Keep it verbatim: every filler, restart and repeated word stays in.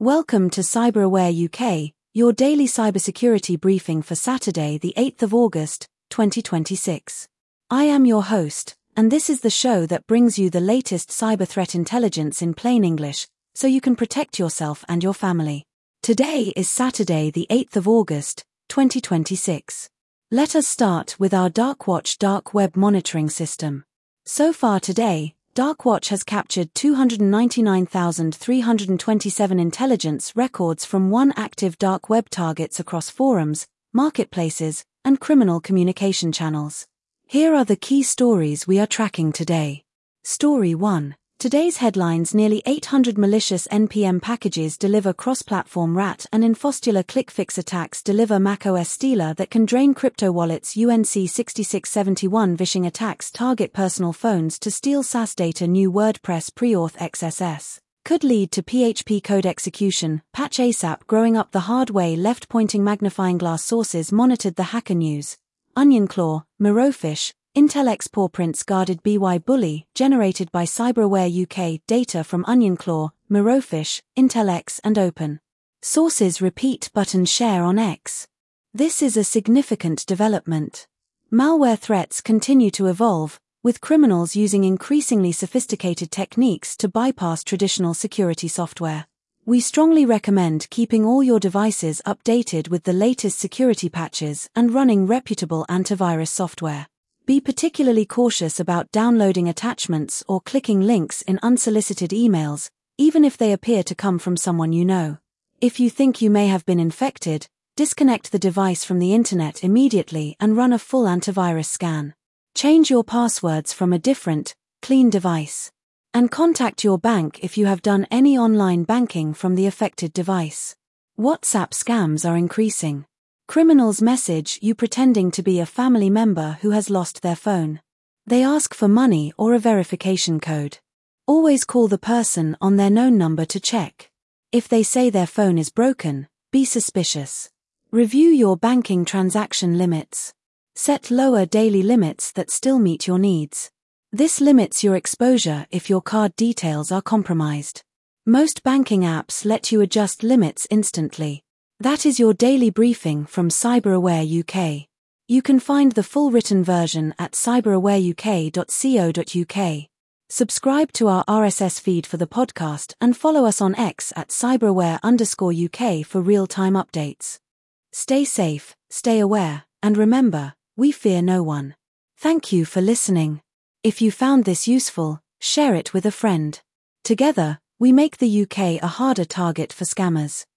Welcome to CyberAware U K, your daily cybersecurity briefing for Saturday, the eighth of August, twenty twenty-six. I am your host, and this is the show that brings you the latest cyber threat intelligence in plain English, so you can protect yourself and your family. Today is Saturday, the eighth of August, twenty twenty-six. Let us start with our Darkwatch dark web monitoring system. So far today, Darkwatch has captured two hundred ninety-nine thousand three hundred twenty-seven intelligence records from one active dark web targets across forums, marketplaces, and criminal communication channels. Here are the key stories we are tracking today. Story one. Today's headlines: nearly eight hundred malicious N P M packages deliver cross-platform rat and infostular clickfix attacks deliver macOS stealer that can drain crypto wallets. U N C sixty-six seventy-one phishing attacks target personal phones to steal SaaS data. New WordPress preauth X S S could lead to P H P code execution. Patch ASAP growing up the hard way. Left-pointing magnifying glass sources monitored. The Hacker News. OnionClaw, Mirofish, Intel X pawprints guarded. B Y Bully, generated by CyberAware U K. Data from OnionClaw, Mirofish, Intel X and Open Sources. Repeat button share on X. This is a significant development. Malware threats continue to evolve, with criminals using increasingly sophisticated techniques to bypass traditional security software. We strongly recommend keeping all your devices updated with the latest security patches and running reputable antivirus software. Be particularly cautious about downloading attachments or clicking links in unsolicited emails, even if they appear to come from someone you know. If you think you may have been infected, disconnect the device from the internet immediately and run a full antivirus scan. Change your passwords from a different, clean device. And contact your bank if you have done any online banking from the affected device. WhatsApp scams are increasing. Criminals message you pretending to be a family member who has lost their phone. They ask for money or a verification code. Always call the person on their known number to check. If they say their phone is broken, be suspicious. Review your banking transaction limits. Set lower daily limits that still meet your needs. This limits your exposure if your card details are compromised. Most banking apps let you adjust limits instantly. That is your daily briefing from CyberAware U K. You can find the full written version at cyberaware u k dot co dot u k. Subscribe to our R S S feed for the podcast and follow us on X at cyberaware underscore UK for real-time updates. Stay safe, stay aware, and remember, we fear no one. Thank you for listening. If you found this useful, share it with a friend. Together, we make the U K a harder target for scammers.